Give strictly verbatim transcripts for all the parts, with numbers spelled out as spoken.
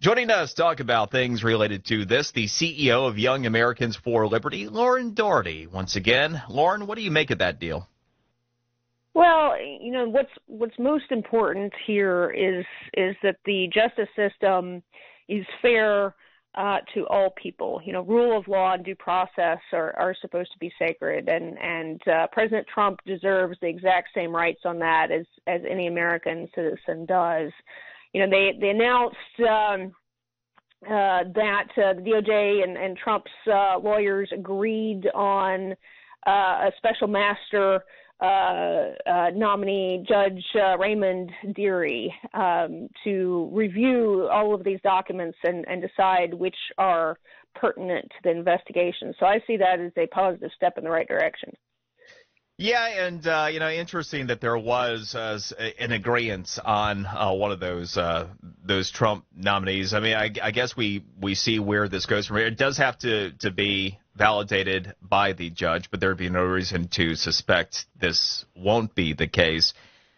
Joining us to talk about things related to this, the C E O of Young Americans for Liberty, Lauren Doherty. Once again, Lauren, what do you make of that deal? Well, you know, what's what's most important here is is that the justice system is fair uh, to all people. You know, rule of law and due process are, are supposed to be sacred, and and uh, President Trump deserves the exact same rights on that as as any American citizen does. You know, they they announced um, uh, that uh, the D O J and, and Trump's uh, lawyers agreed on uh, a special master uh, uh, nominee, Judge uh, Raymond Dearie, um, to review all of these documents and, and decide which are pertinent to the investigation. So I see that as a positive step in the right direction. Yeah, and, uh, you know, interesting that there was uh, an agreement on uh, one of those uh, those Trump nominees. I mean, I, I guess we, we see where this goes from here. It does have to, to be validated by the judge, but there would be no reason to suspect this won't be the case.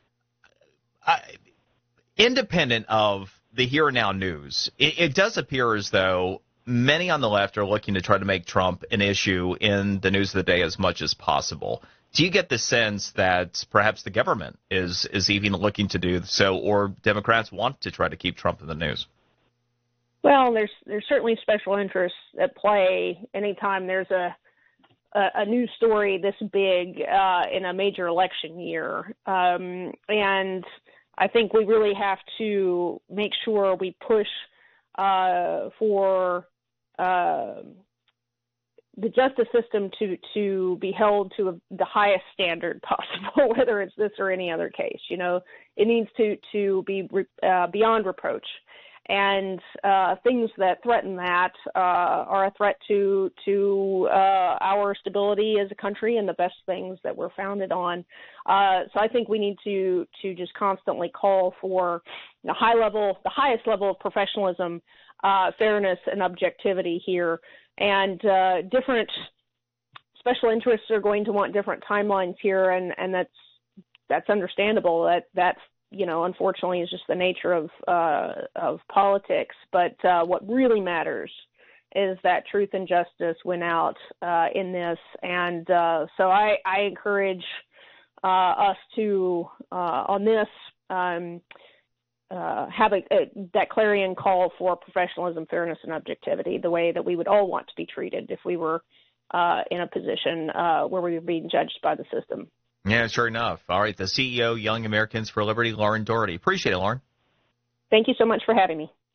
I, independent of the here and now news, it, it does appear as though many on the left are looking to try to make Trump an issue in the news of the day as much as possible. Do you get the sense that perhaps the government is, is even looking to do so, or Democrats want to try to keep Trump in the news? Well, there's there's certainly special interests at play anytime there's a a, a news story this big uh, in a major election year, um, and I think we really have to make sure we push uh, for uh, the justice system to to be held to a, the highest standard possible, whether it's this or any other case. You know, it needs to to be uh, beyond reproach. And uh, things that threaten that uh, are a threat to to uh, our stability as a country and the best things that we're founded on. Uh, so I think we need to to just constantly call for the high level, the highest level of professionalism, uh, fairness, and objectivity here. And uh, different special interests are going to want different timelines here, and, and that's that's understandable. That that's you know, unfortunately, is just the nature of uh, of politics. But uh, what really matters is that truth and justice win out uh, in this. And uh, so I, I encourage uh, us to, uh, on this, um, uh, have a, a, that clarion call for professionalism, fairness, and objectivity, the way that we would all want to be treated if we were uh, in a position uh, where we were being judged by the system. Yeah, sure enough. All right, the C E O, Young Americans for Liberty, Lauren Doherty. Appreciate it, Lauren. Thank you so much for having me.